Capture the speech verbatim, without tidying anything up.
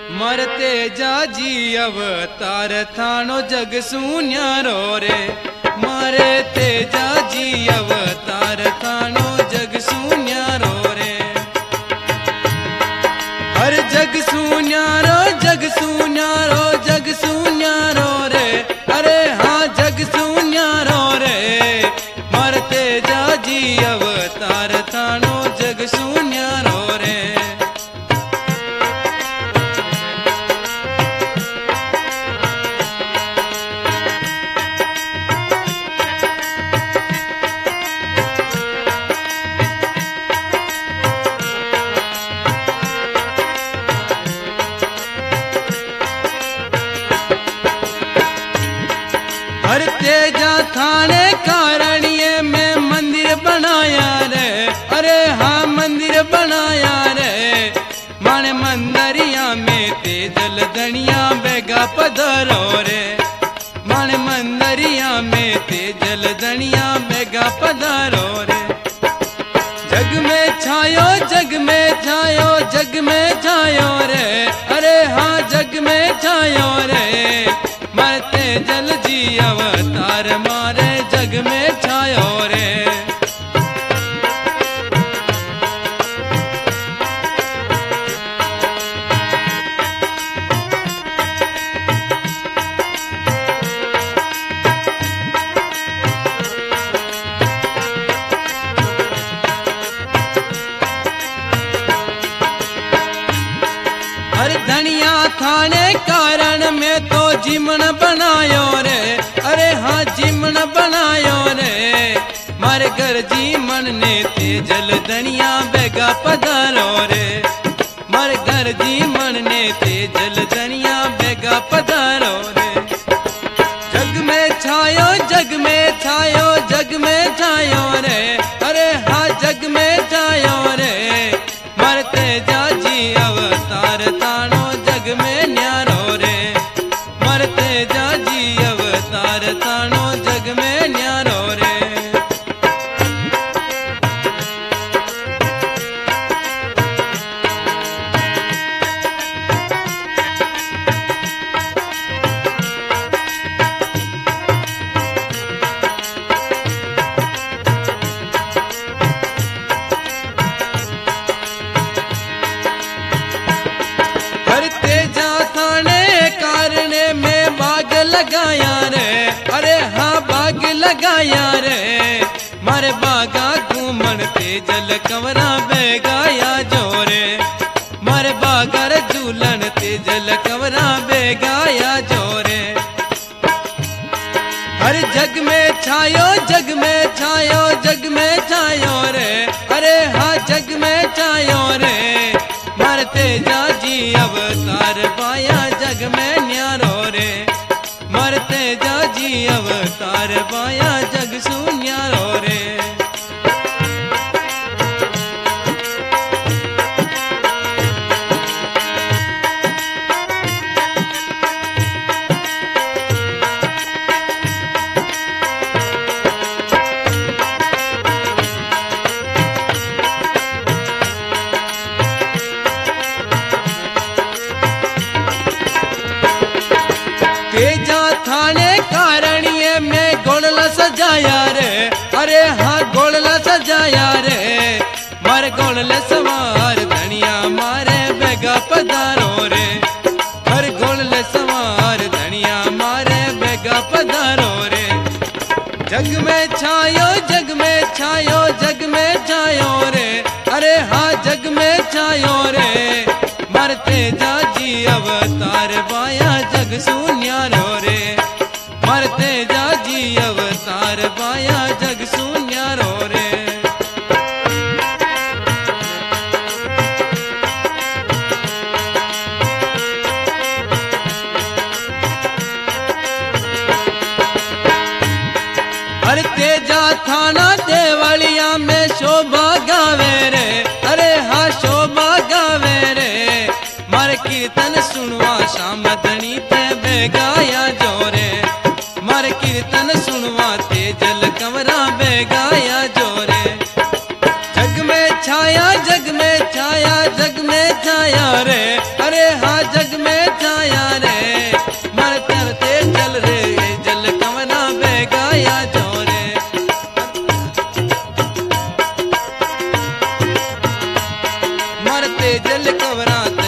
मरते जाजी अवतार थानो जग सुन्यारो रे। मरते जाजी अवतार थानो जग सुन्यारो रे। हर जग सुन्यारो जग सुन्यारो जग सुन्यारो रे। अरे हाँ जग सुन्यारो रे। मरते जाजी अवतार थानो जग सुन्यारो रे। हर तेजा थाने कारणिये में मंदिर बनाया रे। अरे हाँ मंदिर बनाया रे। माने मंदरिया में तेजल दनिया बेगा पधरो रे। माने मंदरिया में तेजल दनिया बेगा पधरो रे। जग में छायो जग में छायो जग में छायो रे। अरे हाँ जग में छायो रे। मरते जल जी अवतार मारे जग में छायो रे। हर धनिया थाने कारण में तो जीवन बनायो रे। अरे हाँ जीवन बनायो रे। मारे घर जी मन ने तेजल दनिया बेगा पधारो रे। मारे घर जी मन ने तेजल दनिया बेगा पधारो रे। जग में छायो जग में छायो जग में छायो रे। अरे हाँ जग में छायो रे। मरते जाजी अवतार तानो जग में न्यारो रे। मरते जाजी अवतार तानो जग में न्यारो रे। हर तेजा थाने कारणे में बाग लगाया रे। अरे हाँ बाग लगाया रे। मारे बागा घूमन तेजल कंवरा बेगाया जोरे। मारे बागर झूलन तेजल कंवरा बेगाया जोरे। हर जग में छायो जग में छायो जग में छायो रे। अरे हाँ जग में छायो रे। मरते जाजी अवतार पाया जग में न्यारो रे। मरते जाजी अवतार पाया जग सुन्यारो रे। तेजा थाने कारणिये में गोड़ला सजाया रे। अरे हाँ गोड़ला सजाया रे। मारे गोड़ले सवार धनिया मारे बेगा पधारो रे। हर गोड़ले सवार धनिया मारे बेगा पधारो रे। जग में छायो जग में छायो जग में छायो रे। अरे हाँ जग में छायो रे। मरते जाजी अवतार पाया जग सुन्यारो रे। मरते जाजी अवतार पाया जग सुन्यारो रे। हर तेजा थाना देवलिया में शोभा गावे रे। अरे हाँ शोभा गावे रे। मार कीर्तन सुनवा शाम धनी पे बेगाया जोरे। मार कीर्तन सुनवा तेजल कंवरा बेगाया जोरे। जग में छाया जग में छाया जग में छाया रे। अरे हाँ जग तेजल कवरा